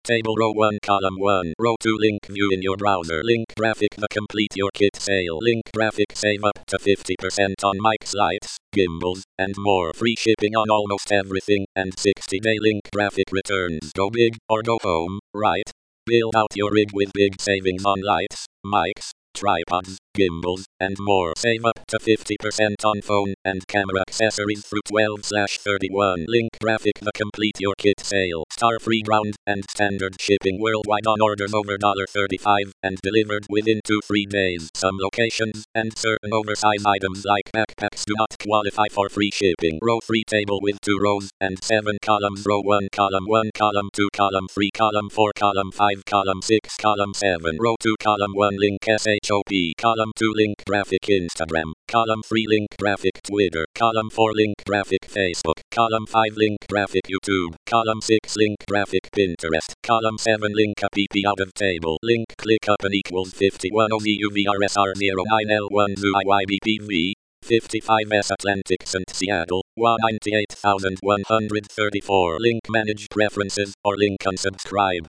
Table row 1 column 1 row 2 link view in your browser link graphic the complete your kit sale link graphic save up to 50% on mics lights, gimbals, and more free shipping on almost everything and 60-day link graphic returns. Go big or go home, right? Build out your rig with big savings on lights, mics, tripods, gimbals, and more. Save up to 50% on phone and camera accessories through 12/31. Link graphic the complete your kit sale. Star free ground and standard shipping worldwide on orders over $35 and delivered within 2-3 days. Some locations and certain oversized items like backpacks do not qualify for free shipping. Row 3 table with 2 rows and 7 columns. Row 1 column 1 column 2 column 3 column 4 column 5 column 6 column 7. Row 2 column 1 link SHOP. Column 2 link graphic Instagram. Column 3 link graphic Twitter. Column 4 link graphic Facebook. Column 5 link graphic YouTube. Column 6 link graphic Pinterest. Column 7 link a PP out of table. Link click up and equals 51 OZUVRSR09L1 ZUIYBPV. 55S Atlantic St. Seattle, 198,134. Link manage preferences or link unsubscribe.